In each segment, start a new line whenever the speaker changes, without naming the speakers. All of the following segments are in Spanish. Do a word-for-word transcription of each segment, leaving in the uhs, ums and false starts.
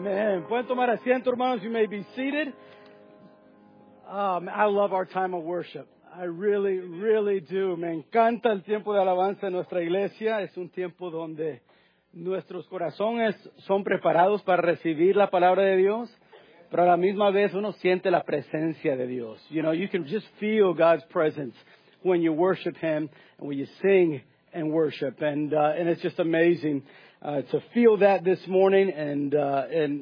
Amen. Pueden tomar asiento, hermanos. You may be seated. Um, I love our time of worship. I really, really do. Me encanta el tiempo de alabanza en nuestra iglesia. Es un tiempo donde nuestros corazones son preparados para recibir la palabra de Dios, pero a la misma vez uno siente la presencia de Dios. You know, you can just feel God's presence when you worship Him and when you sing and worship. And, uh, and it's just amazing uh, to feel that this morning and, uh, and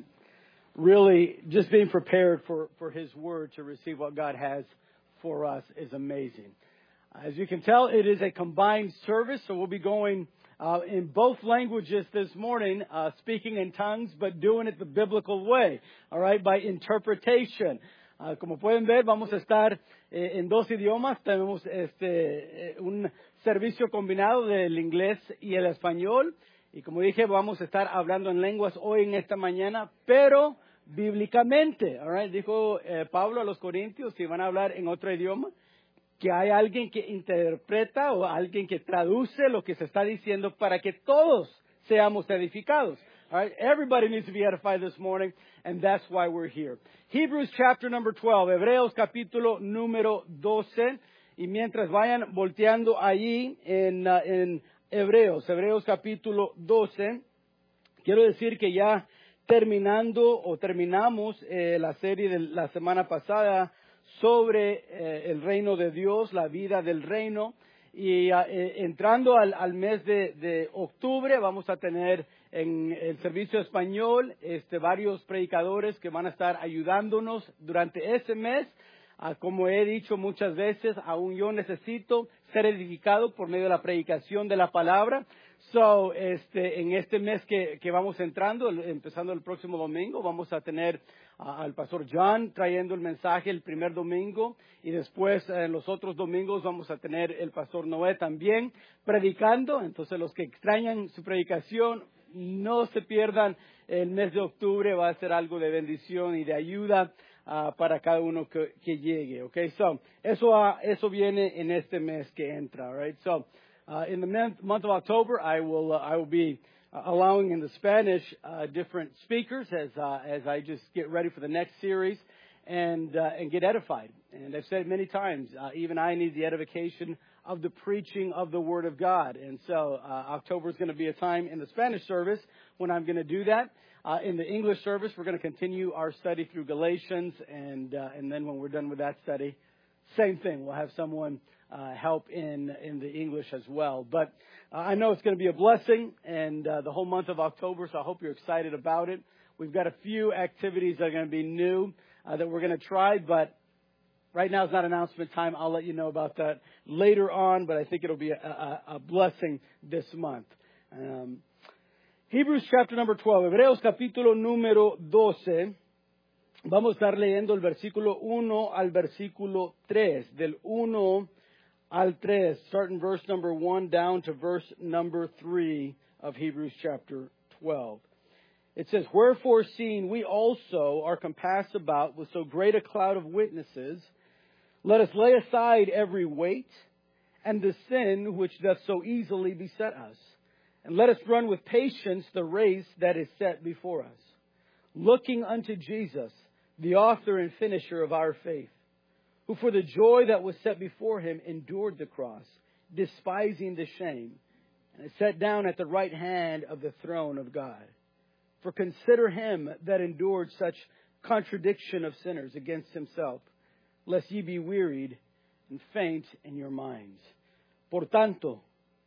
really just being prepared for, for His Word to receive what God has for us is amazing. As you can tell, it is a combined service, so we'll be going uh, in both languages this morning, uh, speaking in tongues, but doing it the biblical way, all right, by interpretation. Uh, como pueden ver, vamos a estar eh, en dos idiomas. Tenemos este, eh, un servicio combinado del inglés y el español. Y como dije, vamos a estar hablando en lenguas hoy en esta mañana, pero bíblicamente. All right? Dijo eh, Pablo a los Corintios que van a hablar en otro idioma, que hay alguien que interpreta o alguien que traduce lo que se está diciendo para que todos seamos edificados. All right? Everybody needs to be edified this morning, and that's why we're here. Hebrews chapter number twelve, Hebreos capítulo número doce. Y mientras vayan volteando allí en, uh, en Hebreos, Hebreos capítulo doce, quiero decir que ya terminando o terminamos eh, la serie de la semana pasada sobre eh, el reino de Dios, la vida del reino. Y uh, eh, entrando al, al mes de, de octubre vamos a tener en el servicio español este, varios predicadores que van a estar ayudándonos durante ese mes. Uh, como he dicho muchas veces, aún yo necesito ser edificado por medio de la predicación de la palabra. So, este, en este mes que, que vamos entrando, empezando el próximo domingo, vamos a tener uh, al pastor John trayendo el mensaje el primer domingo, y después en los otros domingos vamos a tener el pastor Noé también predicando. Entonces, los que extrañan su predicación, no se pierdan el mes de octubre. Va a ser algo de bendición y de ayuda Uh, para cada uno que, que llegue, okay? So, eso, uh, eso viene en este mes que entra, all right? So, uh, in the month, month of October, I will, uh, I will be uh, allowing in the Spanish uh, different speakers as, uh, as I just get ready for the next series and, uh, and get edified. And I've said it many times, uh, even I need the edification of the preaching of the Word of God. And so, uh, October is going to be a time in the Spanish service when I'm going to do that. Uh, in the English service, we're going to continue our study through Galatians, and uh, and then when we're done with that study, same thing. We'll have someone uh, help in in the English as well. But uh, I know it's going to be a blessing, and uh, the whole month of October, so I hope you're excited about it. We've got a few activities that are going to be new uh, that we're going to try, but right now is not announcement time. I'll let you know about that later on, but I think it'll be a, a, a blessing this month. Um, Hebrews chapter number twelve, Hebreos capítulo número doce. Vamos a estar leyendo el versículo uno al versículo tres, del uno al tres, starting verse number one down to verse number three of Hebrews chapter twelve. It says, "Wherefore, seeing we also are compassed about with so great a cloud of witnesses, let us lay aside every weight and the sin which doth so easily beset us. And let us run with patience the race that is set before us, looking unto Jesus, the author and finisher of our faith, who for the joy that was set before Him endured the cross, despising the shame, and is set down at the right hand of the throne of God. For consider Him that endured such contradiction of sinners against Himself, lest ye be wearied and faint in your minds. Por tanto,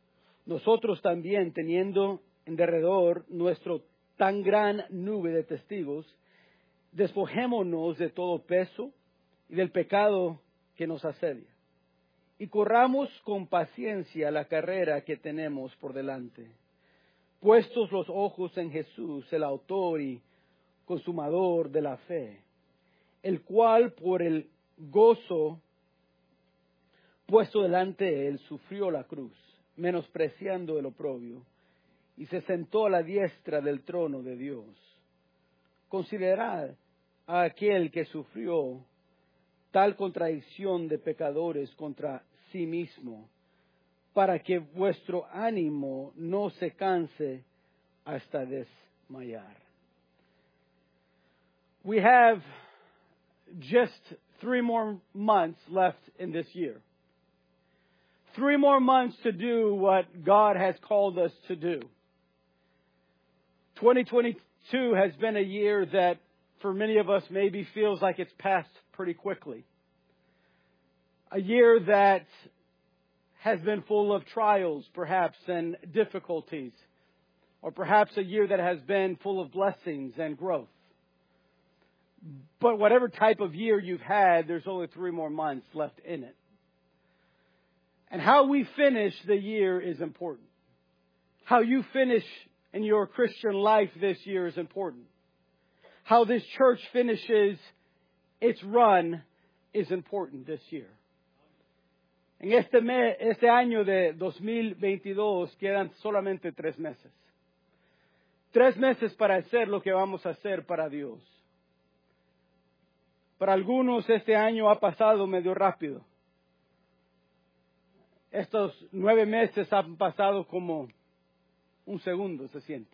nosotros también, teniendo en derredor nuestro tan gran nube de testigos, despojémonos de todo peso y del pecado que nos asedia, y corramos con paciencia la carrera que tenemos por delante, puestos los ojos en Jesús, el autor y consumador de la fe, el cual por el gozo puesto delante de Él sufrió la cruz, menospreciando el oprobio, y se sentó a la diestra del trono de Dios. Considerad a aquel que sufrió tal contradicción de pecadores contra sí mismo, para que vuestro ánimo no se canse hasta desmayar. We have just three more months left in this year. Three more months to do what God has called us to do. twenty twenty-two has been a year that for many of us maybe feels like it's passed pretty quickly. A year that has been full of trials, perhaps, and difficulties. Or perhaps a year that has been full of blessings and growth. But whatever type of year you've had, there's only three more months left in it. And how we finish the year is important. How you finish in your Christian life this year is important. How this church finishes its run is important this year. En este, mes, este año de dos mil veintidós quedan solamente tres meses. Tres meses para hacer lo que vamos a hacer para Dios. Para algunos este año ha pasado medio rápido. Estos nueve meses han pasado como un segundo, se siente.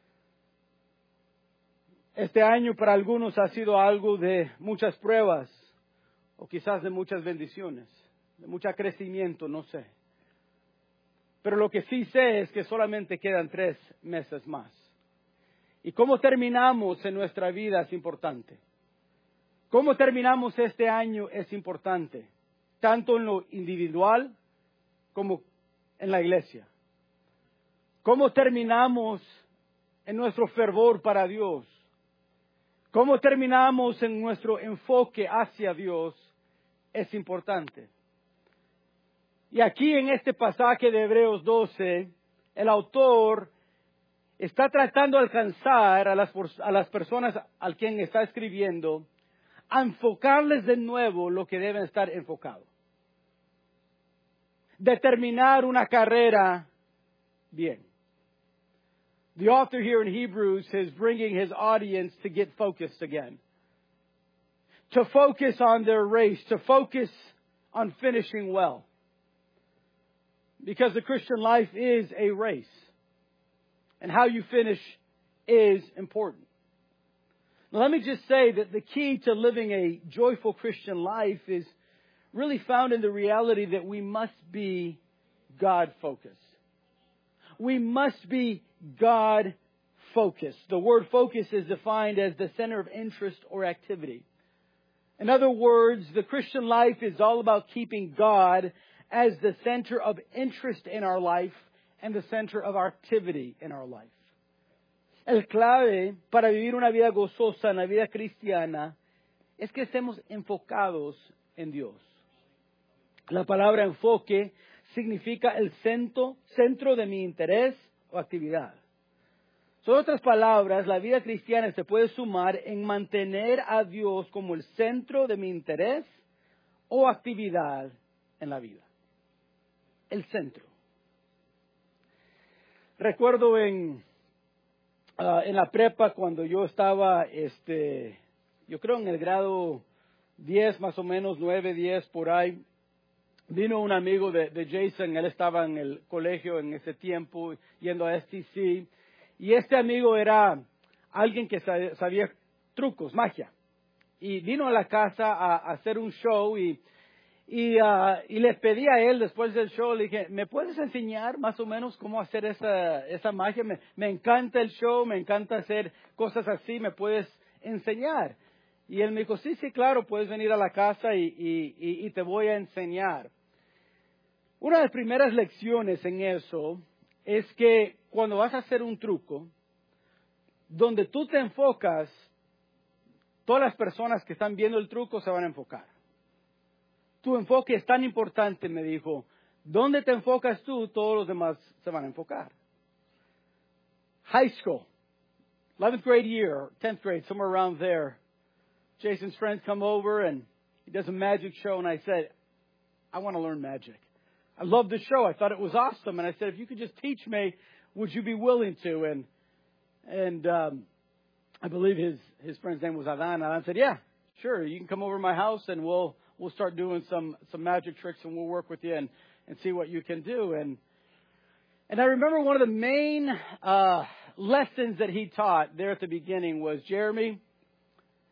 Este año para algunos ha sido algo de muchas pruebas o quizás de muchas bendiciones, de mucho crecimiento, no sé. Pero lo que sí sé es que solamente quedan tres meses más. Y cómo terminamos en nuestra vida es importante. Cómo terminamos este año es importante, tanto en lo individual como en la iglesia. Cómo terminamos en nuestro fervor para Dios. Cómo terminamos en nuestro enfoque hacia Dios es importante. Y aquí en este pasaje de Hebreos doce, el autor está tratando de alcanzar a las, a las personas a quien está escribiendo, a enfocarles de nuevo lo que deben estar enfocados. Determinar una carrera bien. The author here in Hebrews is bringing his audience to get focused again. To focus on their race, to focus on finishing well. Because the Christian life is a race. And how you finish is important. Now, let me just say that the key to living a joyful Christian life is really found in the reality that we must be God-focused. We must be God-focused. The word focus is defined as the center of interest or activity. In other words, the Christian life is all about keeping God as the center of interest in our life and the center of our activity in our life. El clave para vivir una vida gozosa, una vida cristiana, es que estemos enfocados en Dios. La palabra enfoque significa el centro, centro de mi interés o actividad. En otras palabras, la vida cristiana se puede sumar en mantener a Dios como el centro de mi interés o actividad en la vida. El centro. Recuerdo en, uh, en la prepa cuando yo estaba, este, yo creo en el grado diez más o menos, nueve, diez por ahí. Vino un amigo de, de Jason, él estaba en el colegio en ese tiempo, yendo a S T C. Y este amigo era alguien que sabía trucos, magia. Y vino a la casa a, a hacer un show y, y, uh, y le pedí a él después del show, le dije, ¿me puedes enseñar más o menos cómo hacer esa, esa magia? Me, me encanta el show, me encanta hacer cosas así, ¿me puedes enseñar? Y él me dijo, sí, sí, claro, puedes venir a la casa y, y, y, y te voy a enseñar. Una de las primeras lecciones en eso es que cuando vas a hacer un truco, donde tú te enfocas, todas las personas que están viendo el truco se van a enfocar. Tu enfoque es tan importante, me dijo, donde te enfocas tú, todos los demás se van a enfocar. High school, eleventh grade year, tenth grade, somewhere around there. Jason's friends come over and he does a magic show and I said, I want to learn magic. I loved the show. I thought it was awesome. And I said, if you could just teach me, would you be willing to? And and um, I believe his, his friend's name was Adan. Adan said, yeah, sure. You can come over to my house and we'll we'll start doing some, some magic tricks and we'll work with you and, and see what you can do. And and I remember one of the main uh, lessons that he taught there at the beginning was, Jeremy,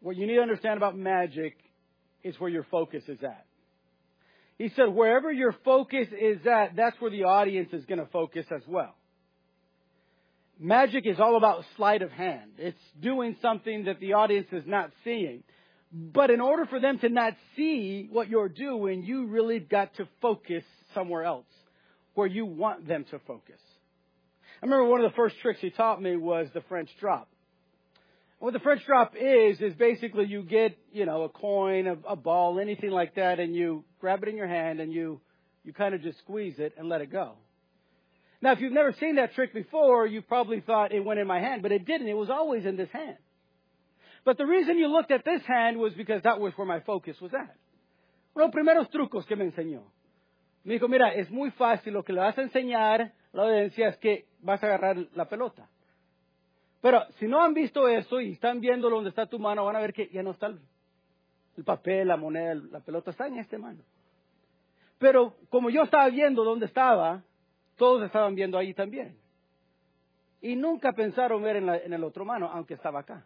what you need to understand about magic is where your focus is at. He said, wherever your focus is at, that's where the audience is going to focus as well. Magic is all about sleight of hand. It's doing something that the audience is not seeing. But in order for them to not see what you're doing, you really got to focus somewhere else, where you want them to focus. I remember one of the first tricks he taught me was the French drop. What the French drop is, is basically you get, you know, a coin, a, a ball, anything like that, and you grab it in your hand and you, you kind of just squeeze it and let it go. Now, if you've never seen that trick before, you probably thought it went in my hand, but it didn't. It was always in this hand. But the reason you looked at this hand was because that was where my focus was at. Uno de los primeros trucos que me enseñó. Me dijo, mira, es muy fácil, lo que le vas a enseñar a la audiencia es que vas a agarrar la pelota. Pero si no han visto eso y están viendo donde está tu mano, van a ver que ya no está el, el papel, la moneda, la pelota está en esta mano. Pero como yo estaba viendo dónde estaba, todos estaban viendo ahí también. Y nunca pensaron ver en, la, en el otro mano, aunque estaba acá.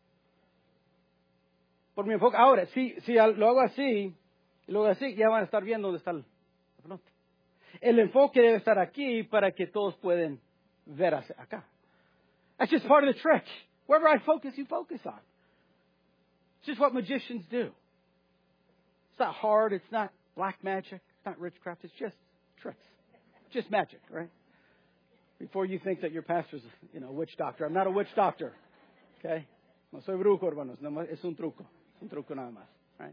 Por mi enfoque. Ahora, si, si lo hago así, y lo hago así, ya van a estar viendo dónde está la pelota. El enfoque debe estar aquí para que todos puedan ver hacia acá. That's just part of the trick. Wherever I focus, you focus on. It's just what magicians do. It's not hard. It's not black magic. It's not witchcraft. It's just tricks. Just magic, right? Before you think that your pastor's, you know, a witch doctor. I'm not a witch doctor. Okay? No soy brujo, hermanos. No, es un truco. Es un truco nada más. Right?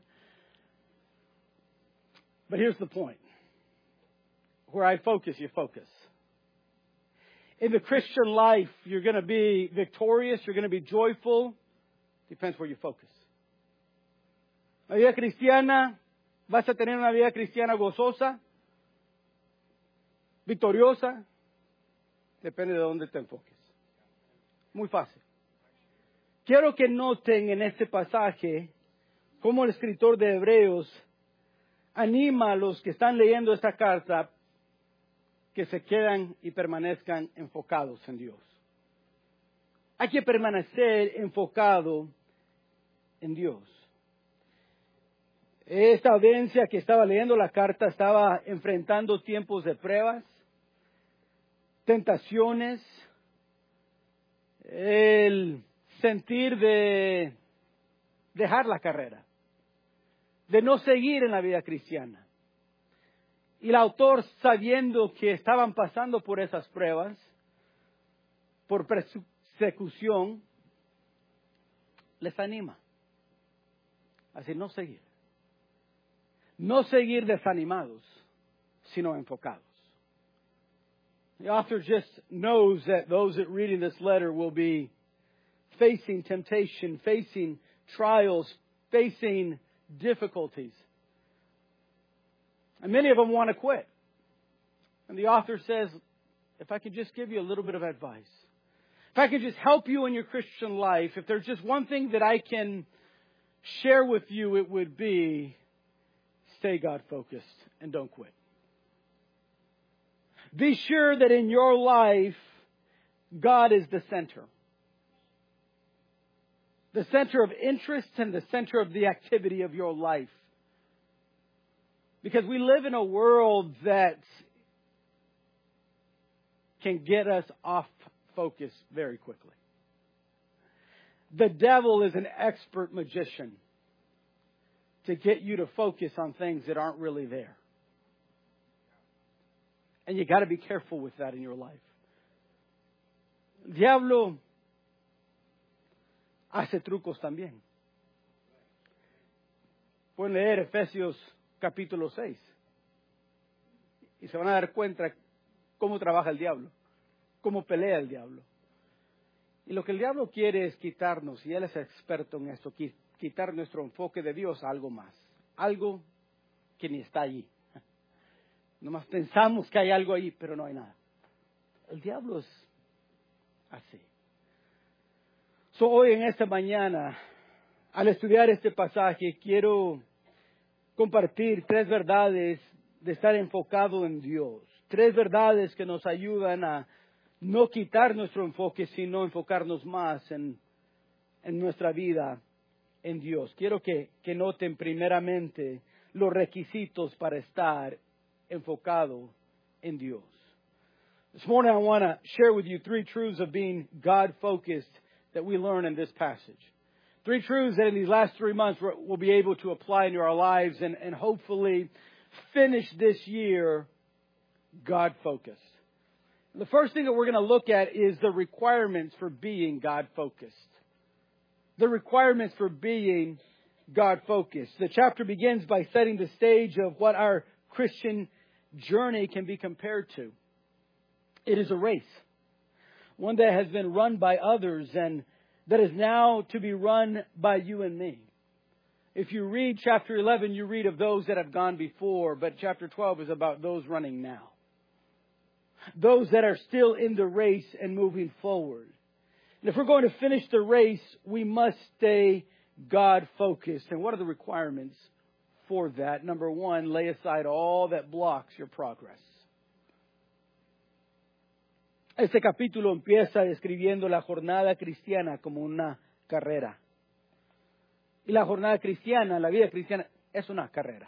But here's the point. Where I focus, you focus. In the Christian life, you're going to be victorious. You're going to be joyful. Depends where you focus. La vida cristiana, vas a tener una vida cristiana gozosa, victoriosa. Depende de dónde te enfoques. Muy fácil. Quiero que noten en este pasaje cómo el escritor de Hebreos anima a los que están leyendo esta carta que se quedan y permanezcan enfocados en Dios. Hay que permanecer enfocado en Dios. Esta audiencia que estaba leyendo la carta estaba enfrentando tiempos de pruebas, tentaciones, el sentir de dejar la carrera, de no seguir en la vida cristiana. Y el autor, sabiendo que estaban pasando por esas pruebas, por persecución, les anima a decir, no seguir. No seguir desanimados, sino enfocados. The author just knows that those that reading this letter will be facing temptation, facing trials, facing difficulties. And many of them want to quit. And the author says, if I could just give you a little bit of advice, if I could just help you in your Christian life, if there's just one thing that I can share with you, it would be stay God-focused and don't quit. Be sure that in your life, God is the center. The center of interest and the center of the activity of your life. Because we live in a world that can get us off focus very quickly. The devil is an expert magician to get you to focus on things that aren't really there. And you got to be careful with that in your life. El diablo hace trucos también. Pueden leer Efesios capítulo seis. Y se van a dar cuenta cómo trabaja el diablo, cómo pelea el diablo. Y lo que el diablo quiere es quitarnos, y él es experto en esto, quitar nuestro enfoque de Dios a algo más. Algo que ni está allí. Nomás pensamos que hay algo ahí, pero no hay nada. El diablo es así. So, hoy en esta mañana, al estudiar este pasaje, quiero compartir tres verdades de estar enfocado en Dios. Tres verdades que nos ayudan a no quitar nuestro enfoque, sino enfocarnos más en, en nuestra vida en Dios. Quiero que, que noten primeramente los requisitos para estar enfocado en Dios. This morning I want to share with you three truths of being God-focused that we learn in this passage. Three truths that in these last three months we'll be able to apply into our lives and, and hopefully finish this year God-focused. The first thing that we're going to look at is the requirements for being God-focused. The requirements for being God-focused. The chapter begins by setting the stage of what our Christian journey can be compared to. It is a race, one that has been run by others and that is now to be run by you and me. If you read chapter eleven, you read of those that have gone before, but chapter twelve is about those running now. Those that are still in the race and moving forward. And if we're going to finish the race, we must stay God-focused. And what are the requirements for that? Number one, lay aside all that blocks your progress. Este capítulo empieza describiendo la jornada cristiana como una carrera. Y la jornada cristiana, la vida cristiana, es una carrera.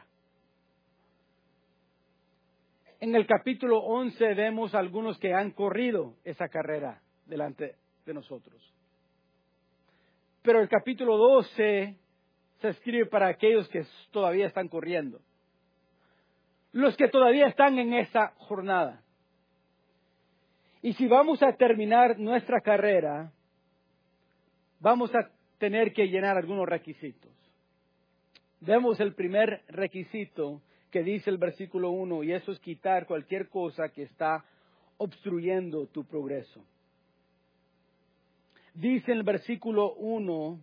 En el capítulo once vemos algunos que han corrido esa carrera delante de nosotros. Pero el capítulo doce se escribe para aquellos que todavía están corriendo. Los que todavía están en esa jornada. Y si vamos a terminar nuestra carrera, vamos a tener que llenar algunos requisitos. Vemos el primer requisito que dice el versículo uno, y eso es quitar cualquier cosa que está obstruyendo tu progreso. Dice en el versículo uno,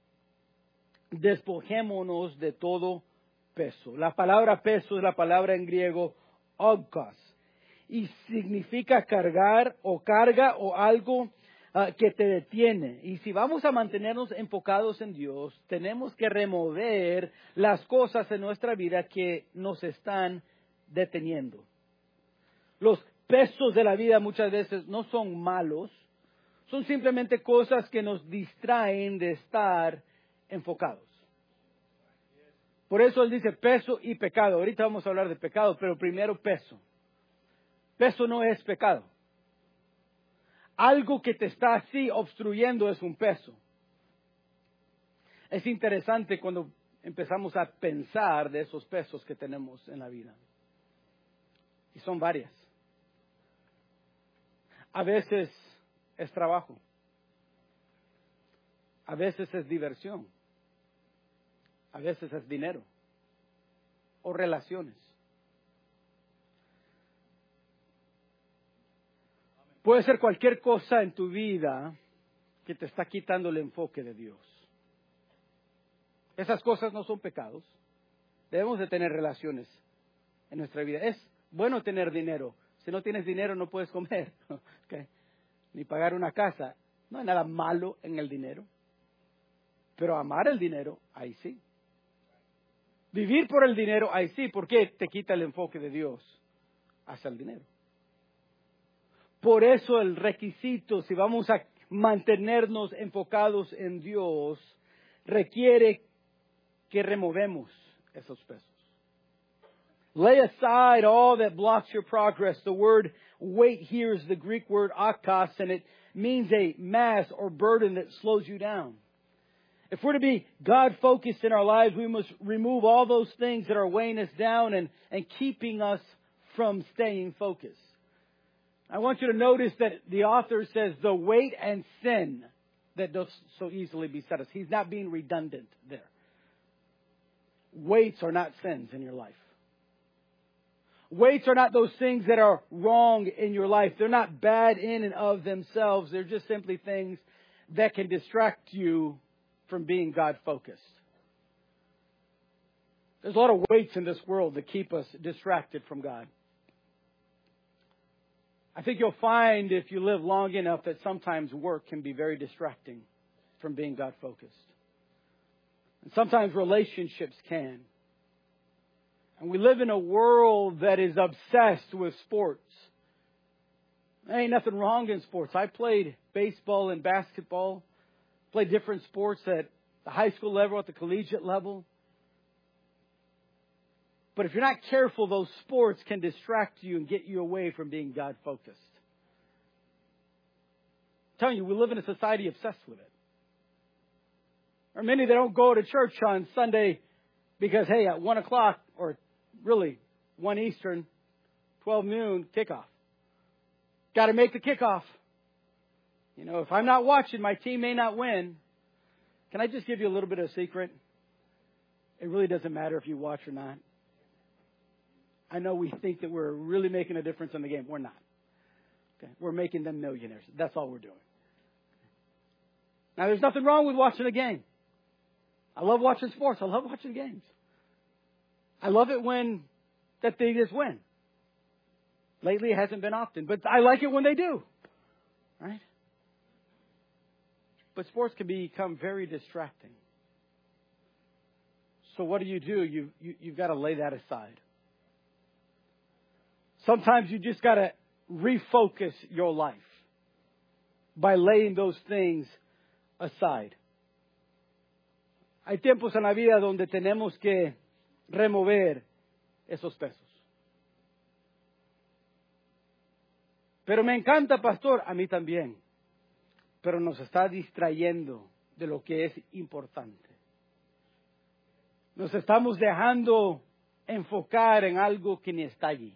despojémonos de todo peso. La palabra peso es la palabra en griego ogkos. Y significa cargar o carga o algo uh, que te detiene. Y si vamos a mantenernos enfocados en Dios, tenemos que remover las cosas en nuestra vida que nos están deteniendo. Los pesos de la vida muchas veces no son malos, son simplemente cosas que nos distraen de estar enfocados. Por eso él dice peso y pecado. Ahorita vamos a hablar de pecado, pero primero peso. Peso no es pecado. Algo que te está así obstruyendo es un peso. Es interesante cuando empezamos a pensar de esos pesos que tenemos en la vida. Y son varias. A veces es trabajo. A veces es diversión. A veces es dinero. O relaciones. Puede ser cualquier cosa en tu vida que te está quitando el enfoque de Dios. Esas cosas no son pecados. Debemos de tener relaciones en nuestra vida. Es bueno tener dinero. Si no tienes dinero no puedes comer, ¿okay? Ni pagar una casa. No hay nada malo en el dinero. Pero amar el dinero, ahí sí. Vivir por el dinero, ahí sí. ¿Por qué te quita el enfoque de Dios hacia el dinero? Por eso el requisito, si vamos a mantenernos enfocados en Dios, requiere que removemos esos pesos. Lay aside all that blocks your progress. The word weight here is the Greek word akos, and it means a mass or burden that slows you down. If we're to be God-focused in our lives, we must remove all those things that are weighing us down and, and keeping us from staying focused. I want you to notice that the author says the weight and sin that does so easily beset us. He's not being redundant there. Weights are not sins in your life. Weights are not those things that are wrong in your life. They're not bad in and of themselves. They're just simply things that can distract you from being God-focused. There's a lot of weights in this world that keep us distracted from God. I think you'll find if you live long enough that sometimes work can be very distracting from being God-focused. And sometimes relationships can. And we live in a world that is obsessed with sports. There ain't nothing wrong in sports. I played baseball and basketball, played different sports at the high school level, at the collegiate level. But if you're not careful, those sports can distract you and get you away from being God-focused. I'm telling you, we live in a society obsessed with it. There are many that don't go to church on Sunday because, hey, at one o'clock, or really one Eastern, twelve noon, kickoff. Got to make the kickoff. You know, if I'm not watching, my team may not win. Can I just give you a little bit of a secret? It really doesn't matter if you watch or not. I know we think that we're really making a difference in the game. We're not. Okay? We're making them millionaires. That's all we're doing. Now, there's nothing wrong with watching a game. I love watching sports. I love watching games. I love it when that they just win. Lately, it hasn't been often, but I like it when they do. Right? But sports can become very distracting. So what do you do? You, you, you've got to lay that aside. Sometimes you just got to refocus your life by laying those things aside. Hay tiempos en la vida donde tenemos que remover esos pesos. Pero me encanta, pastor, a mí también. Pero nos está distrayendo de lo que es importante. Nos estamos dejando enfocar en algo que ni está allí.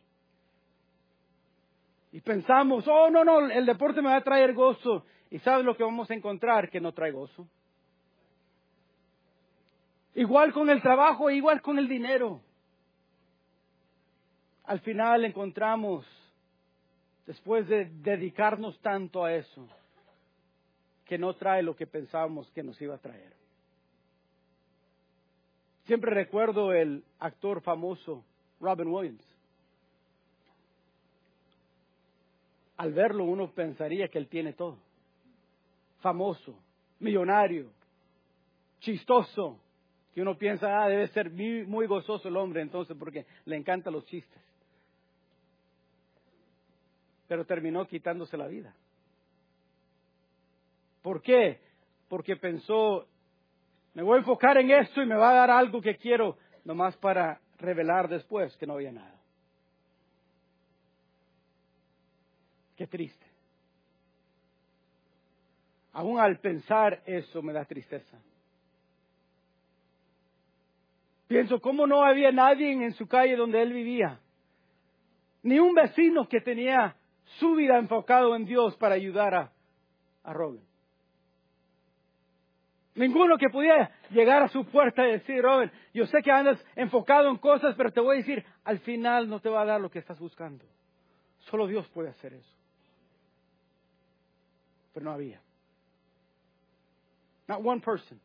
Y pensamos, oh, no, no, el deporte me va a traer gozo. ¿Y sabes lo que vamos a encontrar? Que no trae gozo. Igual con el trabajo, igual con el dinero. Al final encontramos, después de dedicarnos tanto a eso, que no trae lo que pensábamos que nos iba a traer. Siempre recuerdo el actor famoso Robin Williams. Al verlo uno pensaría que él tiene todo. Famoso, millonario, chistoso. Que uno piensa, ah, debe ser muy, muy gozoso el hombre entonces porque le encantan los chistes. Pero terminó quitándose la vida. ¿Por qué? Porque pensó, me voy a enfocar en esto y me va a dar algo que quiero, nomás para revelar después que no había nada. Qué triste. Aún al pensar eso me da tristeza. Pienso, ¿cómo no había nadie en su calle donde él vivía? Ni un vecino que tenía su vida enfocado en Dios para ayudar a, a Robin. Ninguno que pudiera llegar a su puerta y decir, Robin, yo sé que andas enfocado en cosas, pero te voy a decir, al final no te va a dar lo que estás buscando. Solo Dios puede hacer eso. Pero no había. Not one person.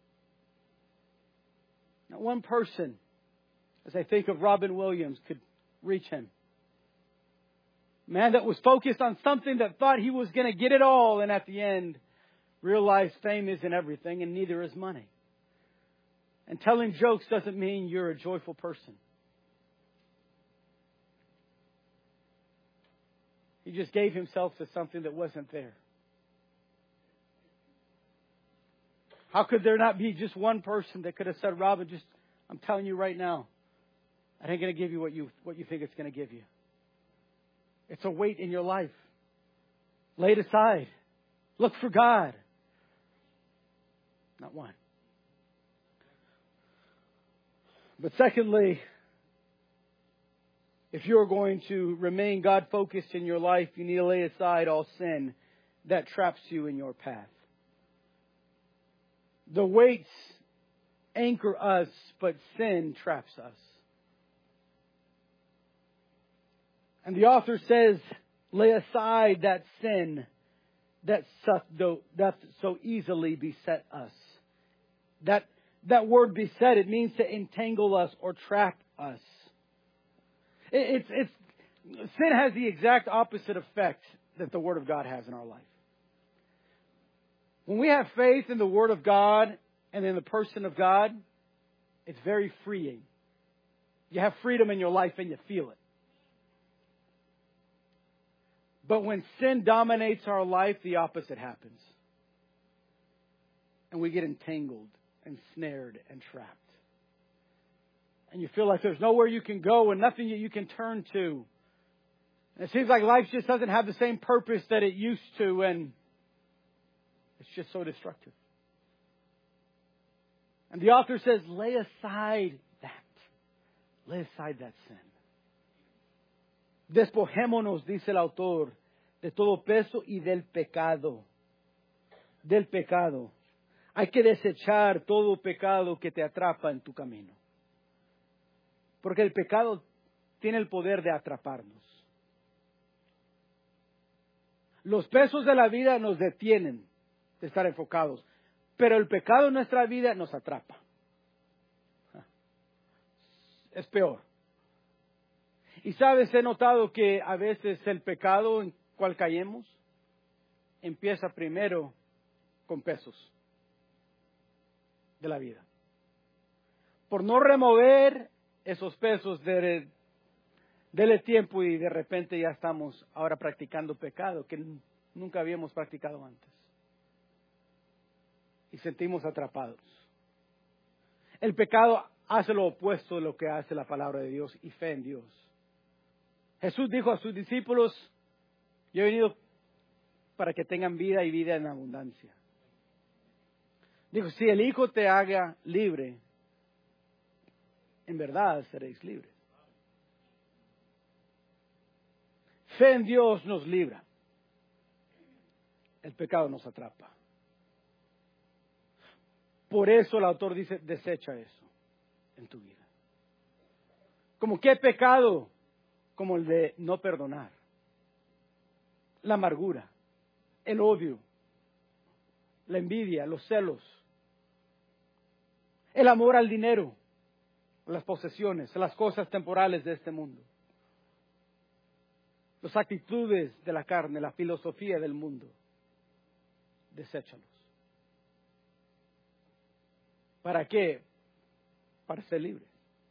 Not one person, as I think of Robin Williams, could reach him. Man that was focused on something that thought he was going to get it all, and at the end realized fame isn't everything, and neither is money. And telling jokes doesn't mean you're a joyful person. He just gave himself to something that wasn't there. How could there not be just one person that could have said, Robin, just, I'm telling you right now, I ain't going to give you what you what you think it's going to give you. It's a weight in your life. Lay it aside. Look for God. Not one. But secondly, if you're going to remain God-focused in your life, you need to lay aside all sin that traps you in your path. The weights anchor us, but sin traps us. And the author says, lay aside that sin that doth so easily beset us. That, that word beset, it means to entangle us or trap us. It, it's, it's, sin has the exact opposite effect that the Word of God has in our life. When we have faith in the Word of God and in the person of God, it's very freeing. You have freedom in your life and you feel it. But when sin dominates our life, the opposite happens. And we get entangled and snared and trapped. And you feel like there's nowhere you can go and nothing that you can turn to. And it seems like life just doesn't have the same purpose that it used to, and it's just so destructive. And the author says, lay aside that. Lay aside that sin. Despojémonos, dice el autor, de todo peso y del pecado. Del pecado. Hay que desechar todo pecado que te atrapa en tu camino. Porque el pecado tiene el poder de atraparnos. Los pesos de la vida nos detienen de estar enfocados, pero el pecado en nuestra vida nos atrapa. Es peor. Y sabes, he notado que a veces el pecado en cual caemos empieza primero con pesos de la vida. Por no remover esos pesos, de, dele tiempo y de repente ya estamos ahora practicando pecado que nunca habíamos practicado antes. Y sentimos atrapados. El pecado hace lo opuesto de lo que hace la palabra de Dios y fe en Dios. Jesús dijo a sus discípulos, yo he venido para que tengan vida y vida en abundancia. Dijo, si el Hijo te haga libre, en verdad seréis libres. Fe en Dios nos libra. El pecado nos atrapa. Por eso el autor dice, desecha eso en tu vida. ¿Como qué pecado? Como el de no perdonar, la amargura, el odio, la envidia, los celos, el amor al dinero, las posesiones, las cosas temporales de este mundo, las actitudes de la carne, la filosofía del mundo. Deséchalos. ¿Para qué? Para ser libres.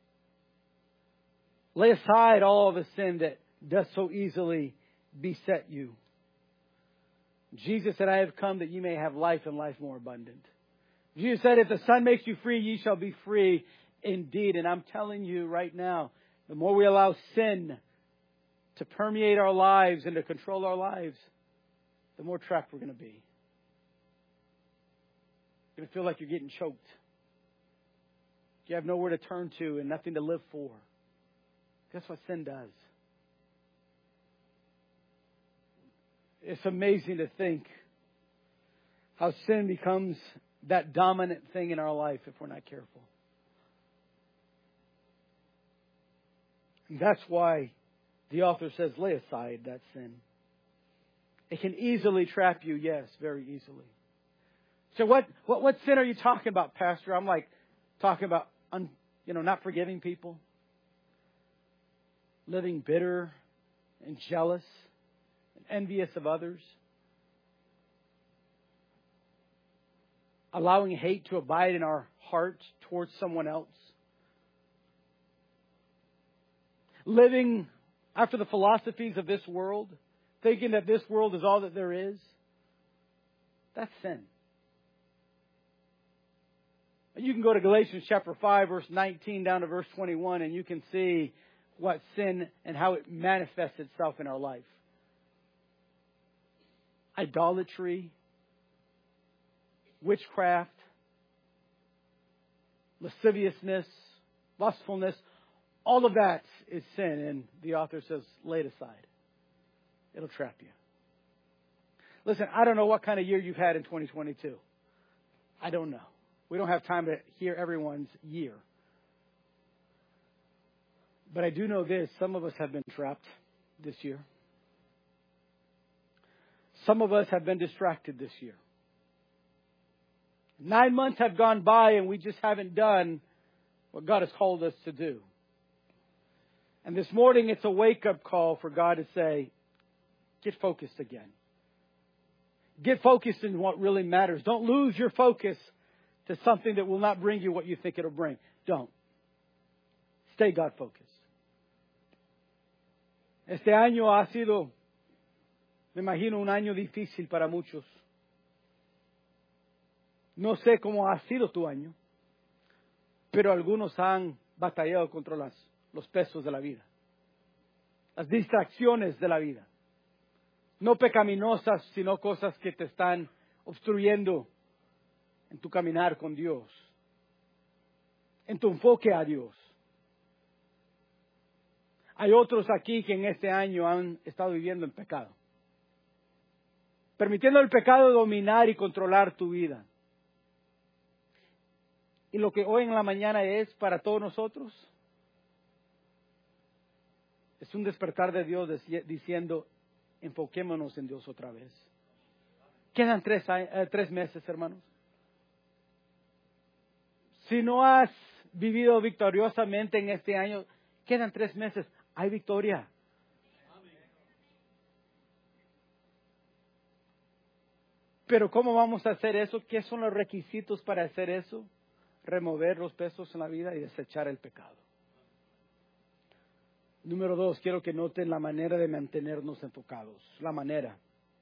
Lay aside all the sin that does so easily beset you. Jesus said, I have come that ye may have life and life more abundant. Jesus said, if the Son makes you free, ye shall be free indeed. And I'm telling you right now, the more we allow sin to permeate our lives and to control our lives, the more trapped we're going to be. You're going to feel like you're getting choked. You have nowhere to turn to and nothing to live for. That's what sin does. It's amazing to think how sin becomes that dominant thing in our life if we're not careful. And that's why the author says, lay aside that sin. It can easily trap you, yes, very easily. So what, what, what sin are you talking about, Pastor? I'm like talking about, un, you know, not forgiving people. Living bitter and jealous and envious of others. Allowing hate to abide in our hearts towards someone else. Living after the philosophies of this world, thinking that this world is all that there is. That's sin. You can go to Galatians chapter five, verse nineteen down to verse twenty-one, and you can see what sin and how it manifests itself in our life. Idolatry, witchcraft, lasciviousness, lustfulness, all of that is sin. And the author says, lay it aside. It'll trap you. Listen, I don't know what kind of year you've had in twenty twenty-two. I don't know. We don't have time to hear everyone's year. But I do know this, some of us have been trapped this year. Some of us have been distracted this year. Nine months have gone by and we just haven't done what God has called us to do. And this morning it's a wake-up call for God to say, get focused again. Get focused in what really matters. Don't lose your focus to something that will not bring you what you think it'll bring. Don't. Stay God-focused. Este año ha sido, me imagino, un año difícil para muchos. No sé cómo ha sido tu año. pero algunos han batallado contra las, los pesos de la vida, las distracciones de la vida. No pecaminosas, sino cosas que te están obstruyendo en tu caminar con Dios, en tu enfoque a Dios. Hay otros aquí que en este año han estado viviendo en pecado, permitiendo el pecado dominar y controlar tu vida. Y lo que hoy en la mañana es para todos nosotros, es un despertar de Dios diciendo, enfoquémonos en Dios otra vez. Quedan tres, eh, tres meses, hermanos. Si no has vivido victoriosamente en este año, quedan tres meses. Hay victoria. Pero ¿cómo vamos a hacer eso? ¿Qué son los requisitos para hacer eso? Remover los pesos en la vida y desechar el pecado. Número dos, quiero que noten la manera de mantenernos enfocados. La manera.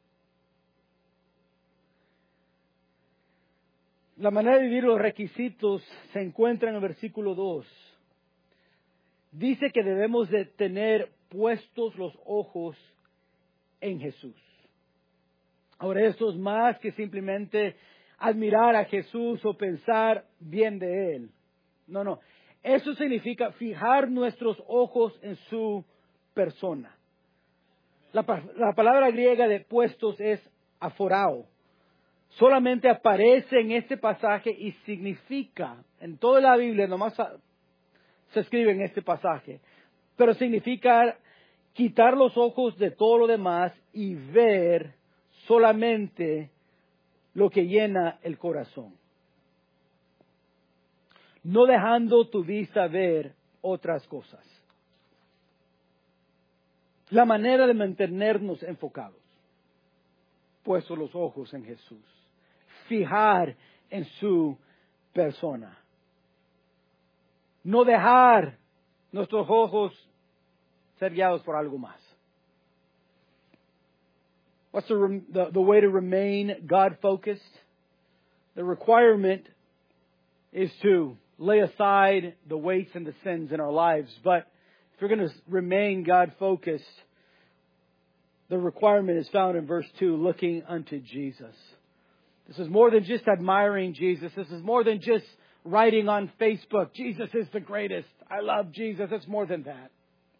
La manera de vivir los requisitos se encuentra en el versículo dos. Dice que debemos de tener puestos los ojos en Jesús. Ahora, esto es más que simplemente admirar a Jesús o pensar bien de Él. No, no. Eso significa fijar nuestros ojos en su persona. La, la palabra griega de puestos es aforao. Solamente aparece en este pasaje y significa, en toda la Biblia, nomás se escribe en este pasaje, pero significa quitar los ojos de todo lo demás y ver solamente lo que llena el corazón. No dejando tu vista ver otras cosas. La manera de mantenernos enfocados, puestos los ojos en Jesús, fijar en su persona. No dejar nuestros ojos ser guiados por algo más. What's the, the, the way to remain God-focused? The requirement is to lay aside the weights and the sins in our lives. But if you're going to remain God-focused, the requirement is found in verse two, looking unto Jesus. This is more than just admiring Jesus. This is more than just writing on Facebook, Jesus is the greatest. I love Jesus. It's more than that.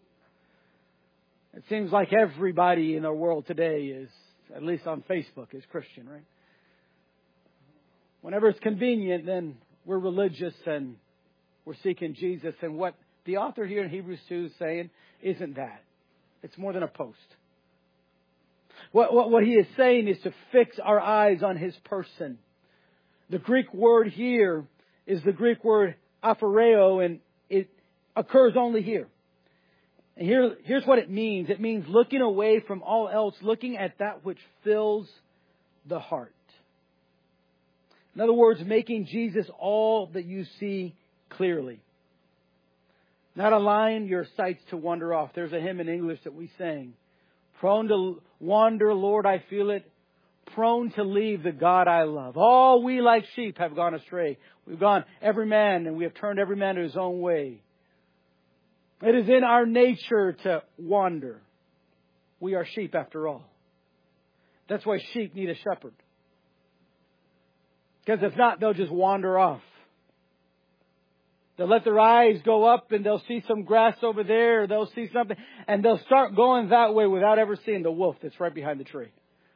It seems like everybody in our world today is, at least on Facebook, is Christian, right? Whenever it's convenient, then we're religious and we're seeking Jesus. And what the author here in Hebrews two is saying isn't that. It's more than a post. What, what, what he is saying is to fix our eyes on His person. The Greek word here is the Greek word aphoreo, and it occurs only here. And here, here's what it means. It means looking away from all else, looking at that which fills the heart. In other words, making Jesus all that you see clearly. Not allowing your sights to wander off. There's a hymn in English that we sang. Prone to wander, Lord, I feel it. Prone to leave the God I love. All we like sheep have gone astray. We've gone every man, and we have turned every man to his own way. It is in our nature to wander. We are sheep after all. That's why sheep need a shepherd. Because if not, they'll just wander off. They'll let their eyes go up and they'll see some grass over there, or they'll see something, and they'll start going that way without ever seeing the wolf that's right behind the tree.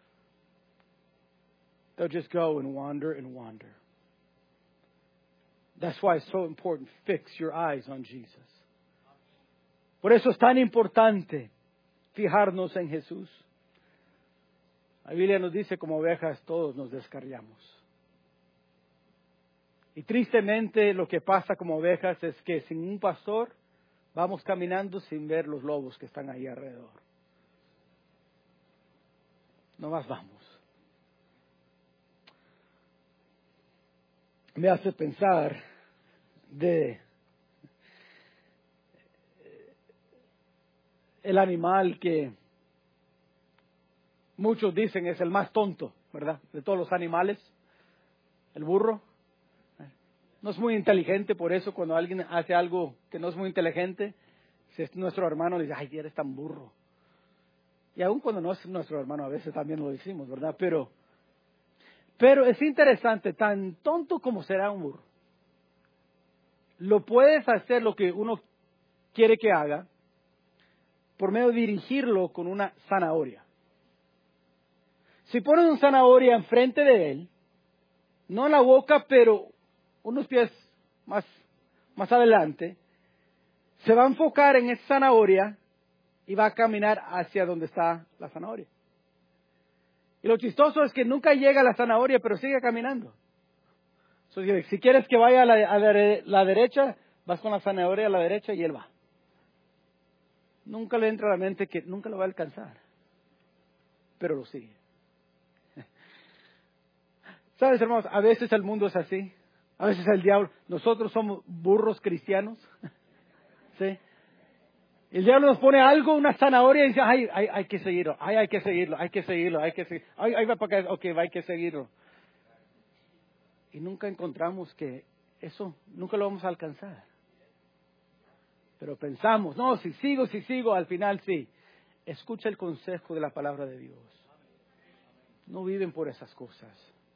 They'll just go and wander and wander. That's why it's so important. Fix your eyes on Jesus. Por eso es tan importante fijarnos en Jesús. La Biblia nos dice, como ovejas todos nos descarriamos. Y tristemente lo que pasa como ovejas es que sin un pastor vamos caminando sin ver los lobos que están ahí alrededor. No más vamos. Me hace pensar de el animal que muchos dicen es el más tonto, ¿verdad? De todos los animales, el burro. no es muy inteligente, por eso cuando alguien hace algo que no es muy inteligente, si es nuestro hermano, le dice, ay, eres tan burro. Y aun cuando no es nuestro hermano, a veces también lo decimos, ¿verdad? Pero, pero es interesante, tan tonto como será un burro. Lo puedes hacer lo que uno quiere que haga por medio de dirigirlo con una zanahoria. Si pones una zanahoria enfrente de él, no en la boca, pero unos pies más, más adelante, se va a enfocar en esa zanahoria y va a caminar hacia donde está la zanahoria. Y lo chistoso es que nunca llega a la zanahoria, pero sigue caminando. So, si quieres que vaya a la, a la, la derecha, vas con la zanahoria a la derecha y él va. Nunca le entra a la mente que nunca lo va a alcanzar, pero lo sigue. ¿Sabes, hermanos? A veces el mundo es así. A veces el diablo. Nosotros somos burros cristianos. ¿Sí? El diablo nos pone algo, una zanahoria, y dice, ay, ay, hay que seguirlo, ay, hay que seguirlo, hay que seguirlo, hay que seguirlo. Ay, ahí va para acá, ok, va, hay que seguirlo. Y nunca encontramos que eso, nunca lo vamos a alcanzar. Pero pensamos, no, si sigo, si sigo, al final sí. Escucha el consejo de la palabra de Dios. No viven por esas cosas.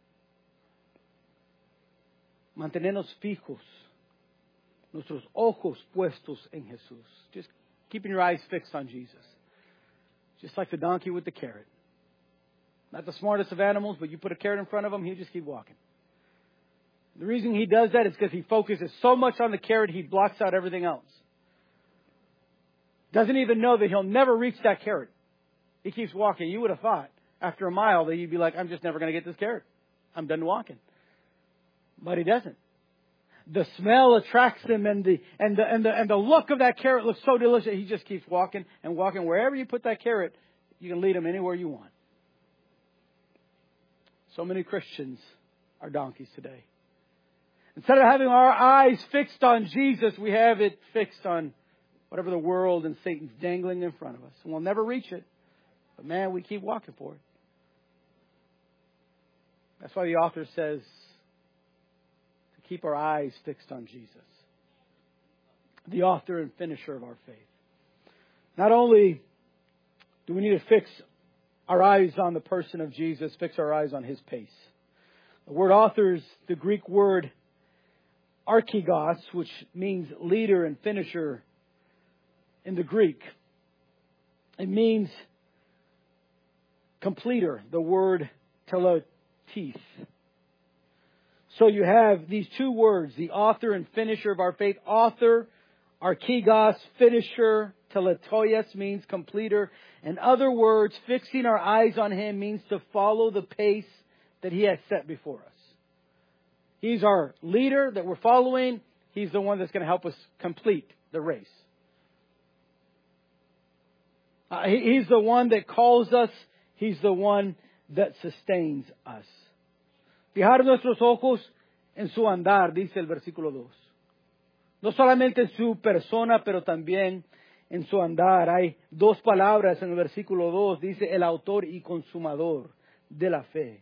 Mantenernos fijos, nuestros ojos puestos en Jesús. Just keeping your eyes fixed on Jesus. Just like the donkey with the carrot. Not the smartest of animals, but you put a carrot in front of him, he'll just keep walking. The reason he does that is because he focuses so much on the carrot, he blocks out everything else. Doesn't even know that he'll never reach that carrot. He keeps walking. You would have thought after a mile that you'd be like, I'm just never going to get this carrot. I'm done walking. But he doesn't. The smell attracts him, and the and the and the and the look of that carrot looks so delicious. He just keeps walking and walking. Wherever you put that carrot, you can lead him anywhere you want. So many Christians are donkeys today. Instead of having our eyes fixed on Jesus, we have it fixed on whatever the world and Satan's dangling in front of us. And we'll never reach it. But man, we keep walking for it. That's why the author says to keep our eyes fixed on Jesus, the author and finisher of our faith. Not only do we need to fix our eyes on the person of Jesus, fix our eyes on His pace. The word author is the Greek word archegos, which means leader and finisher in the Greek. It means completer, the word telotis. So you have these two words, the author and finisher of our faith. Author, archegos, finisher, teletoias means completer. In other words, fixing our eyes on Him means to follow the pace that He has set before us. He's our leader that we're following. He's the one that's going to help us complete the race. Uh, he, he's the one that calls us. He's the one that sustains us. Fijar nuestros ojos en su andar, dice el versículo dos. No solamente en su persona, pero también en su andar. Hay dos palabras en el versículo dos. Dice el autor y consumador de la fe.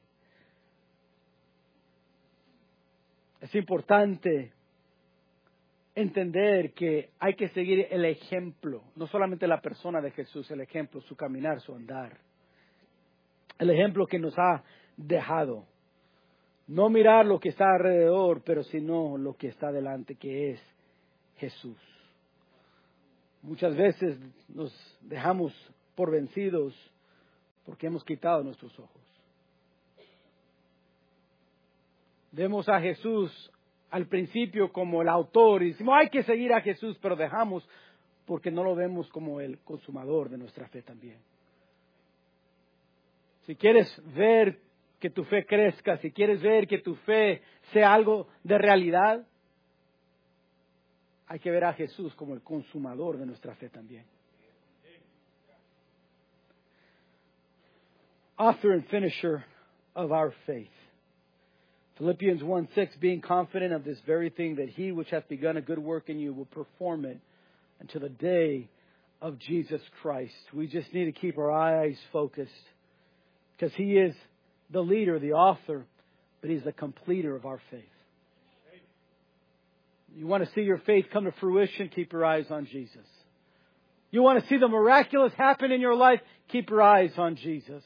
Es importante entender que hay que seguir el ejemplo, no solamente la persona de Jesús, el ejemplo, su caminar, su andar. El ejemplo que nos ha dejado. No mirar lo que está alrededor, pero sino lo que está delante, que es Jesús. Muchas veces nos dejamos por vencidos porque hemos quitado nuestros ojos. Vemos a Jesús al principio como el autor y decimos hay que seguir a Jesús, pero dejamos porque no lo vemos como el consumador de nuestra fe también. Si quieres ver que tu fe crezca, si quieres ver que tu fe sea algo de realidad, hay que ver a Jesús como el consumador de nuestra fe también. Author and finisher of our faith. Philippians one six, being confident of this very thing, that He which hath begun a good work in you will perform it until the day of Jesus Christ. We just need to keep our eyes focused because He is the leader, the author, but He's the completer of our faith. You want to see your faith come to fruition, keep your eyes on Jesus. You want to see the miraculous happen in your life, keep your eyes on Jesus.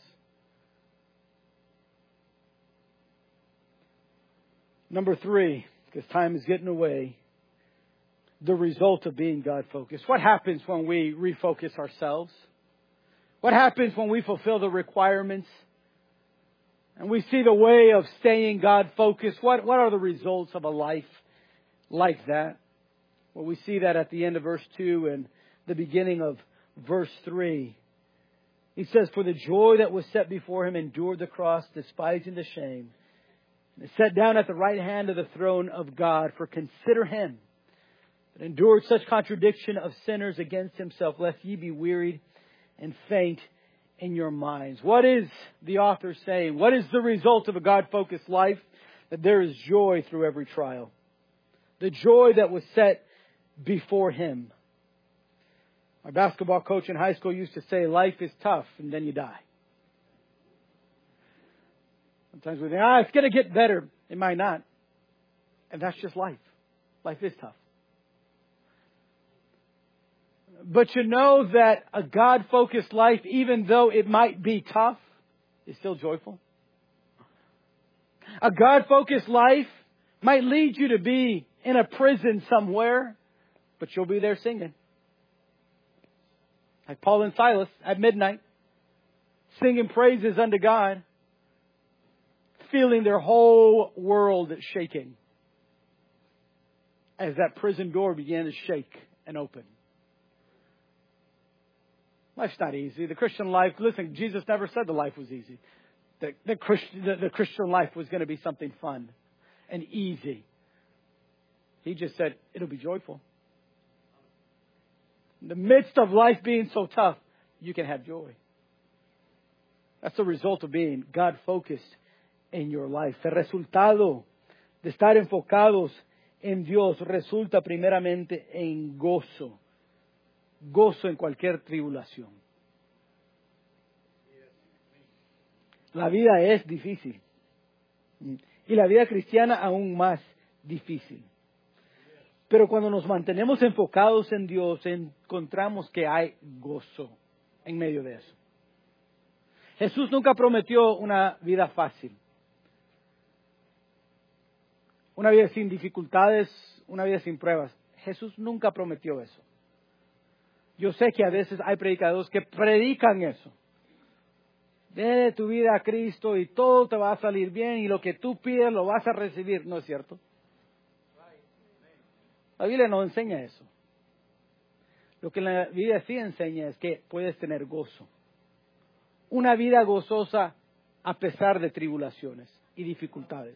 Number three, because time is getting away, the result of being God-focused. What happens when we refocus ourselves? What happens when we fulfill the requirements and we see the way of staying God-focused? What, what are the results of a life like that? Well, we see that at the end of verse two and the beginning of verse three. He says, for the joy that was set before him endured the cross, despising the shame, and sat down at the right hand of the throne of God. For consider him that endured such contradiction of sinners against himself, lest ye be wearied and faint in your minds. What is the author saying? What is the result of a God-focused life? That there is joy through every trial. The joy that was set before him. My basketball coach in high school used to say, life is tough and then you die. Sometimes we think, ah, it's going to get better. It might not. And that's just life. Life is tough. But you know that a God-focused life, even though it might be tough, is still joyful. A God-focused life might lead you to be in a prison somewhere, but you'll be there singing. Like Paul and Silas at midnight, singing praises unto God, feeling their whole world shaking as that prison door began to shake and open. Life's not easy. The Christian life, listen, Jesus never said the life was easy. The, the, Christian, the, the Christian life was going to be something fun and easy. He just said, it'll be joyful. In the midst of life being so tough, you can have joy. That's the result of being God-focused in your life. El resultado de estar enfocados en Dios resulta primeramente en gozo. Gozo en cualquier tribulación. La vida es difícil. Y la vida cristiana aún más difícil. Pero cuando nos mantenemos enfocados en Dios, encontramos que hay gozo en medio de eso. Jesús nunca prometió una vida fácil. Una vida sin dificultades, una vida sin pruebas. Jesús nunca prometió eso. Yo sé que a veces hay predicadores que predican eso. Dale tu vida a Cristo y todo te va a salir bien y lo que tú pides lo vas a recibir. ¿No es cierto? La Biblia no enseña eso. Lo que la Biblia sí enseña es que puedes tener gozo. Una vida gozosa a pesar de tribulaciones y dificultades.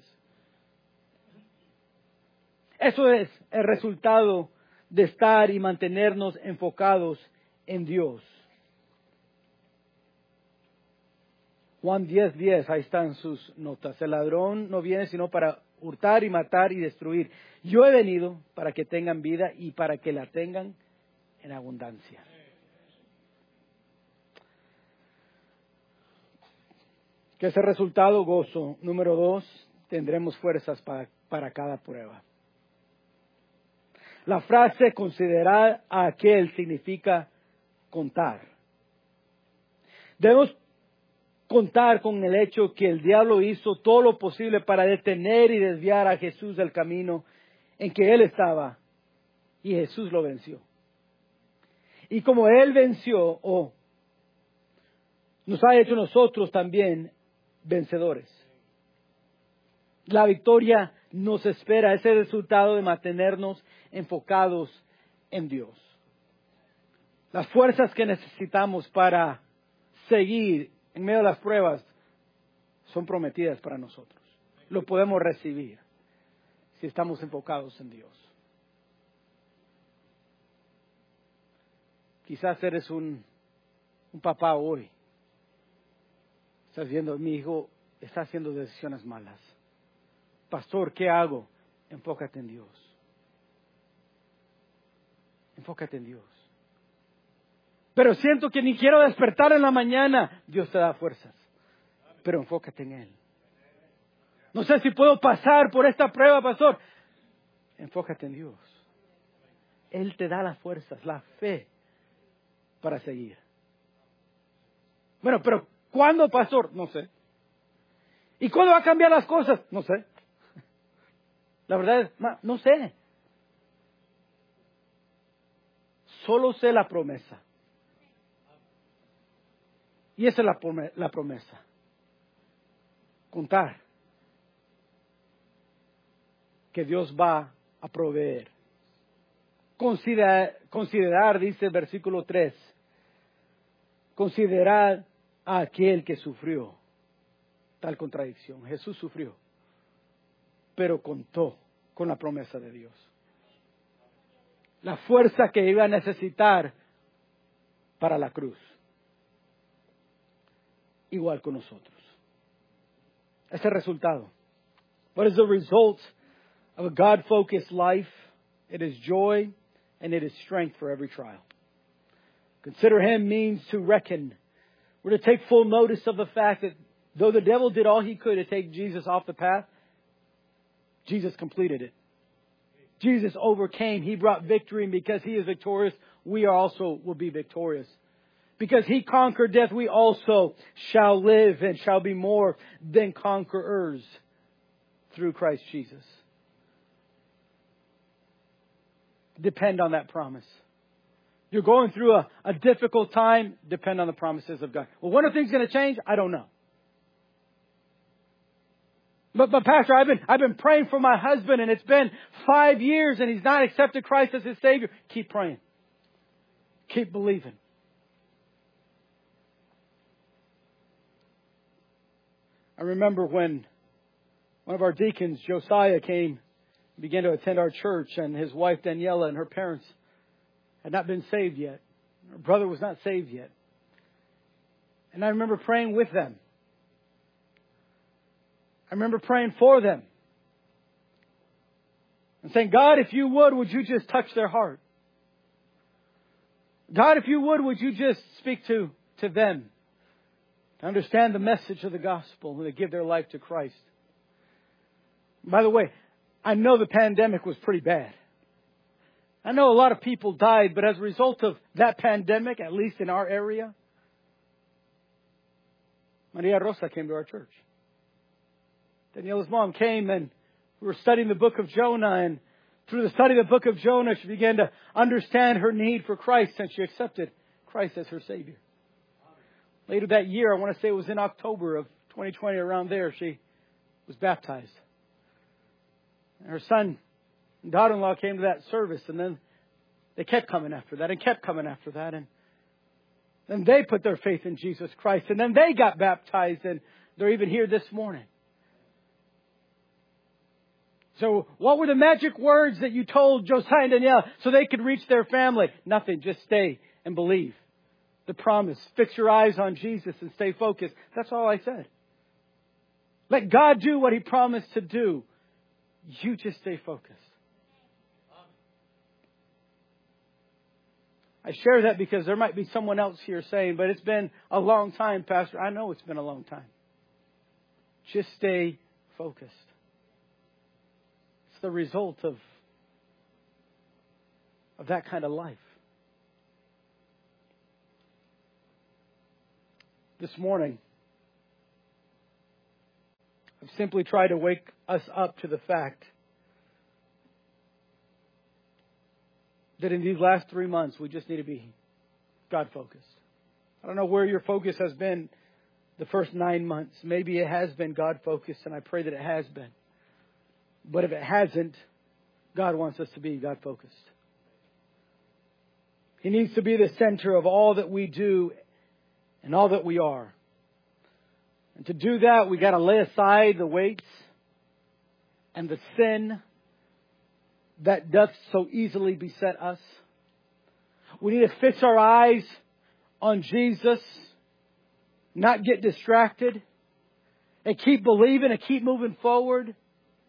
Eso es el resultado de estar y mantenernos enfocados en Dios. Juan diez, diez, ahí están sus notas. El ladrón no viene sino para hurtar y matar y destruir. Yo he venido para que tengan vida y para que la tengan en abundancia. ¿Qué es el resultado? Gozo. Número dos, tendremos fuerzas para, para cada prueba. La frase considerar a aquel significa contar. Debemos contar con el hecho que el diablo hizo todo lo posible para detener y desviar a Jesús del camino en que él estaba. Y Jesús lo venció. Y como él venció, oh, nos ha hecho nosotros también vencedores. La victoria nos espera, es el resultado de mantenernos enfocados en Dios. Las fuerzas que necesitamos para seguir en medio de las pruebas son prometidas para nosotros. Lo podemos recibir si estamos enfocados en Dios. Quizás eres un, un papá hoy. Estás viendo, mi hijo está haciendo decisiones malas. Pastor, ¿qué hago? Enfócate en Dios. Enfócate en Dios. Pero siento que ni quiero despertar en la mañana. Dios te da fuerzas. Pero enfócate en Él. No sé si puedo pasar por esta prueba, pastor. Enfócate en Dios. Él te da las fuerzas, la fe para seguir. Bueno, pero ¿cuándo, pastor? No sé. ¿Y cuándo va a cambiar las cosas? No sé. La verdad es, no sé. Solo sé la promesa. Y esa es la, la promesa. Contar que Dios va a proveer. Considerar, considerar, dice el versículo tres, considerar a aquel que sufrió. Tal contradicción. Jesús sufrió, pero contó con la promesa de Dios. La fuerza que iba a necesitar para la cruz. Igual con nosotros. Ese es el resultado. What is the result of a God-focused life? It is joy and it is strength for every trial. Consider Him means to reckon. We're to take full notice of the fact that though the devil did all he could to take Jesus off the path, Jesus completed it. Jesus overcame. He brought victory, and because He is victorious, we also will be victorious. Because He conquered death, we also shall live and shall be more than conquerors through Christ Jesus. Depend on that promise. You're going through a, a difficult time, depend on the promises of God. Well, when are things going to change? I don't know. But, but Pastor, I've been, I've been praying for my husband and it's been five years and he's not accepted Christ as his Savior. Keep praying. Keep believing. I remember when one of our deacons, Josiah, came, began to attend our church, and his wife, Daniela, and her parents had not been saved yet. Her brother was not saved yet. And I remember praying with them. I remember praying for them. And saying, God, if you would, would you just touch their heart? God, if you would, would you just speak to, to them? To understand the message of the gospel and to give their life to Christ. By the way, I know the pandemic was pretty bad. I know a lot of people died, but as a result of that pandemic, at least in our area, Maria Rosa came to our church. Daniela's mom came and we were studying the book of Jonah, and through the study of the book of Jonah, she began to understand her need for Christ and she accepted Christ as her Savior. Later that year, I want to say it was in October of twenty twenty, around there, she was baptized. And her son and daughter-in-law came to that service, and then they kept coming after that and kept coming after that. And then they put their faith in Jesus Christ, and then they got baptized, and they're even here this morning. So what were the magic words that you told Josiah and Danielle so they could reach their family? Nothing. Just stay and believe. The promise. Fix your eyes on Jesus and stay focused. That's all I said. Let God do what He promised to do. You just stay focused. I share that because there might be someone else here saying, but it's been a long time, Pastor. I know it's been a long time. Just stay focused. It's the result of, of that kind of life. This morning, I've simply tried to wake us up to the fact that in these last three months, we just need to be God-focused. I don't know where your focus has been the first nine months. Maybe it has been God-focused, and I pray that it has been. But if it hasn't, God wants us to be God-focused. He needs to be the center of all that we do and all that we are. And to do that, we got to lay aside the weights and the sin that doth so easily beset us. We need to fix our eyes on Jesus, not get distracted, and keep believing and keep moving forward.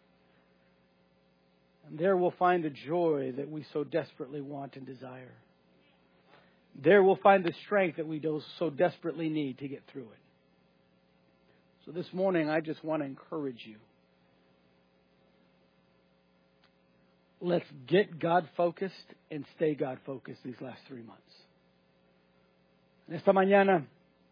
And there we'll find the joy that we so desperately want and desire. There we'll find the strength that we so desperately need to get through it. So this morning, I just want to encourage you. let's get God focused and stay God focused these last three months. Esta mañana,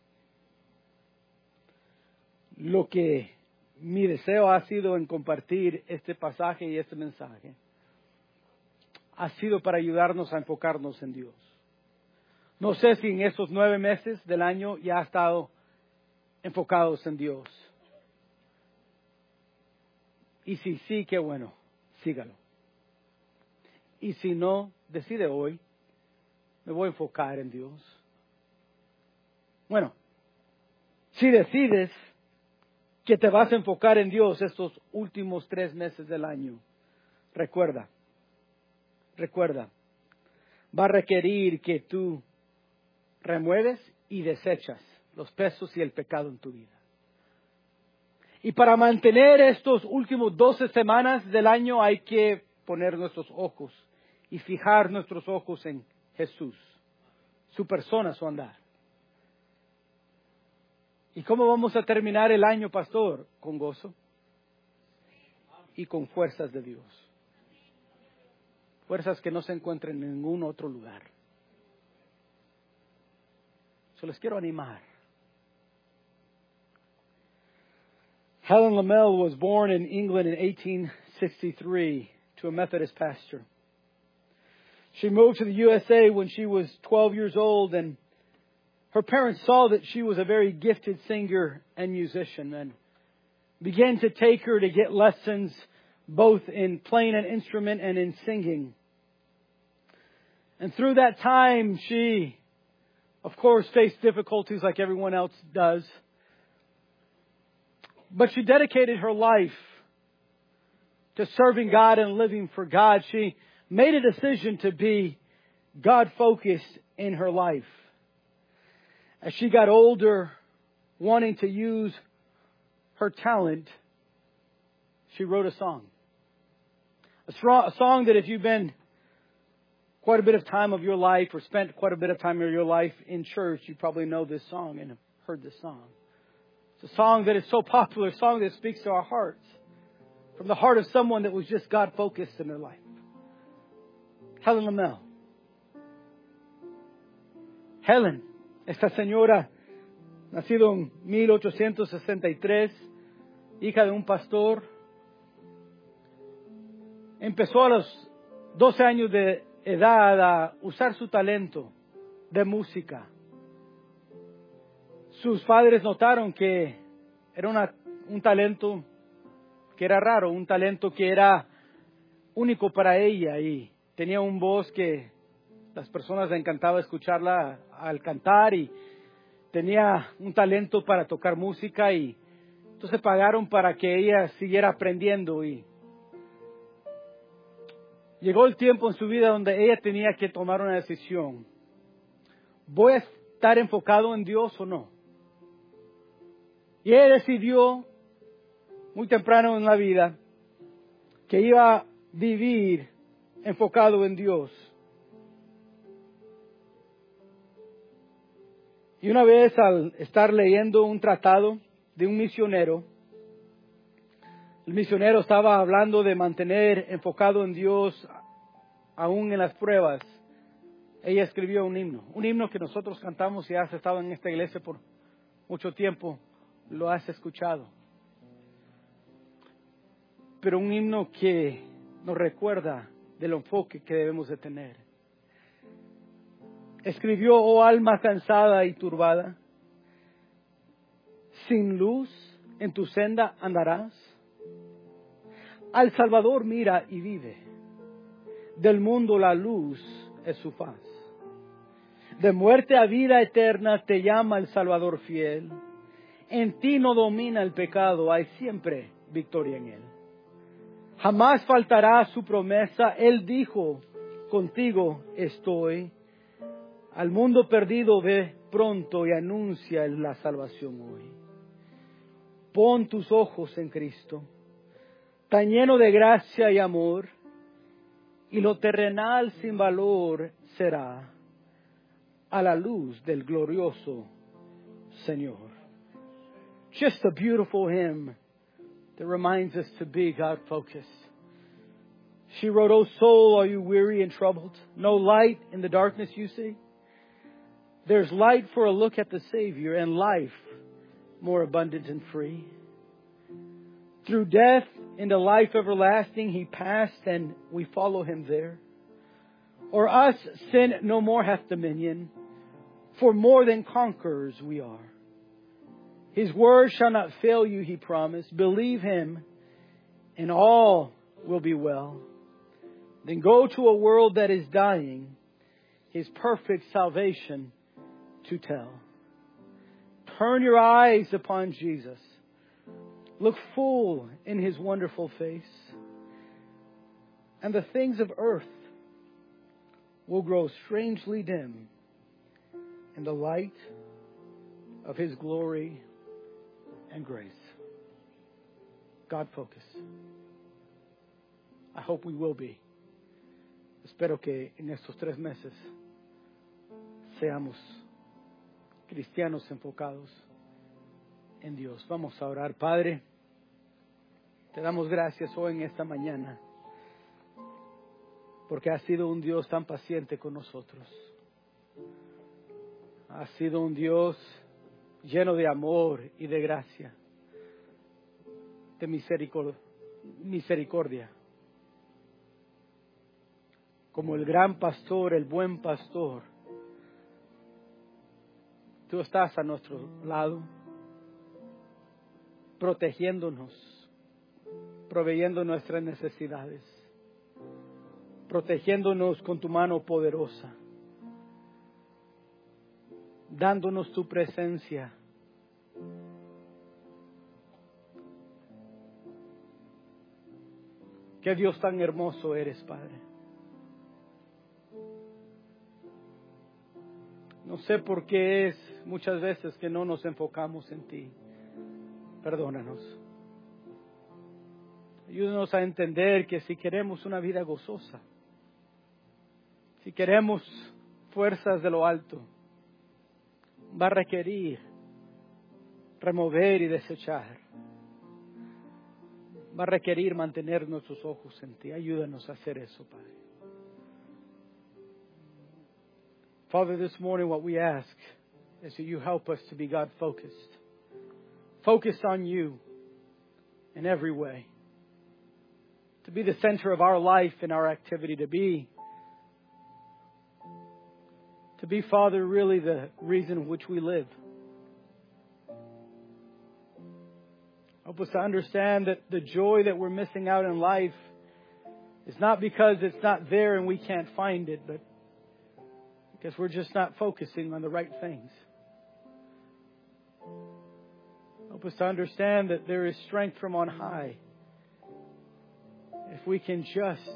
lo que mi deseo ha sido en compartir este pasaje y este mensaje, ha sido para ayudarnos a enfocarnos en Dios. No sé si en estos nueve meses del año ya ha estado enfocados en Dios. Y si sí, qué bueno, sígalo. Y si no, decide hoy, me voy a enfocar en Dios. Bueno, si decides que te vas a enfocar en Dios estos últimos tres meses del año, recuerda, recuerda, va a requerir que tú remueves y desechas los pesos y el pecado en tu vida. Y para mantener estos últimos doce semanas del año hay que poner nuestros ojos y fijar nuestros ojos en Jesús, su persona, su andar. ¿Y cómo vamos a terminar el año, pastor? Con gozo y con fuerzas de Dios. Fuerzas que no se encuentran en ningún otro lugar. Se les quiero animar. Helen Lamell was born in England in eighteen sixty-three to a Methodist pastor. She moved to the U S A when she was twelve years old, and her parents saw that she was a very gifted singer and musician and began to take her to get lessons both in playing an instrument and in singing. And through that time, she, of course, faced difficulties like everyone else does. But she dedicated her life to serving God and living for God. She made a decision to be God-focused in her life. As she got older, wanting to use her talent, she wrote a song. A, strong, a song that if you've been quite a bit of time of your life or spent quite a bit of time of your life in church, you probably know this song and have heard this song. It's a song that is so popular, a song that speaks to our hearts, from the heart of someone that was just God-focused in their life. Helen Lamell. Helen, esta señora, nacido en mil ochocientos sesenta y tres, hija de un pastor, empezó a los doce años de edad a usar su talento de música. Sus padres notaron que era una, un talento que era raro, un talento que era único para ella y tenía un voz que las personas les encantaba escucharla al cantar y tenía un talento para tocar música y entonces pagaron para que ella siguiera aprendiendo y llegó el tiempo en su vida donde ella tenía que tomar una decisión. ¿Voy a estar enfocado en Dios o no? Y ella decidió muy temprano en la vida que iba a vivir enfocado en Dios. Y una vez al estar leyendo un tratado de un misionero, el misionero estaba hablando de mantener enfocado en Dios aún en las pruebas. Ella escribió un himno, un himno que nosotros cantamos y has estado en esta iglesia por mucho tiempo, lo has escuchado. Pero un himno que nos recuerda del enfoque que debemos de tener. Escribió: oh alma cansada y turbada, sin luz en tu senda andarás. Al Salvador mira y vive, del mundo la luz es su faz. De muerte a vida eterna te llama el Salvador fiel. En ti no domina el pecado, hay siempre victoria en él. Jamás faltará su promesa, él dijo, contigo estoy. Al mundo perdido ve pronto y anuncia la salvación hoy. Pon tus ojos en Cristo, tan lleno de gracia y amor, y lo terrenal sin valor será a la luz del glorioso Señor. Just a beautiful hymn that reminds us to be God-focused. She wrote, "O soul, are you weary and troubled? No light in the darkness you see? There's light for a look at the Savior and life more abundant and free. Through death into life everlasting He passed, and we follow Him there. O'er us sin no more hath dominion, for more than conquerors we are. His word shall not fail you, He promised. Believe Him, and all will be well. Then go to a world that is dying, His perfect salvation to tell. Turn your eyes upon Jesus. Look full in His wonderful face, and the things of earth will grow strangely dim in the light of His glory and grace." God focus. I hope we will be. Espero que en estos tres meses seamos cristianos enfocados en Dios. Vamos a orar. Padre, te damos gracias hoy en esta mañana porque has sido un Dios tan paciente con nosotros. Has sido un Dios lleno de amor y de gracia, de misericordia, misericordia. Como el gran pastor, el buen pastor, Tú estás a nuestro lado, protegiéndonos, proveyendo nuestras necesidades, protegiéndonos con Tu mano poderosa, dándonos Tu presencia. Qué Dios tan hermoso eres, Padre. No sé por qué es muchas veces que no nos enfocamos en Ti. Perdónanos. Ayúdanos a entender que si queremos una vida gozosa, si queremos fuerzas de lo alto, va a requerir remover y desechar. Va a requerir mantener nuestros ojos en Ti. Ayúdanos a hacer eso, Padre. Father, this morning what we ask is that You help us to be God-focused. Focused on You in every way. To be the center of our life and our activity. To be, to be, Father, really the reason which we live. Help us to understand that the joy that we're missing out in life is not because it's not there and we can't find it, but because we're just not focusing on the right things. Help us to understand that there is strength from on high. If we can just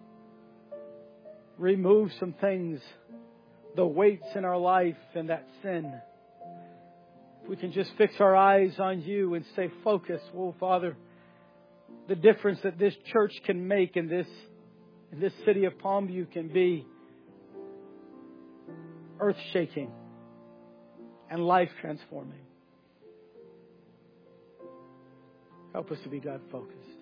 remove some things, the weights in our life and that sin. If we can just fix our eyes on You and stay focused, oh Father, the difference that this church can make in this, in this city of Palmview can be earth-shaking and life-transforming. Help us to be God-focused.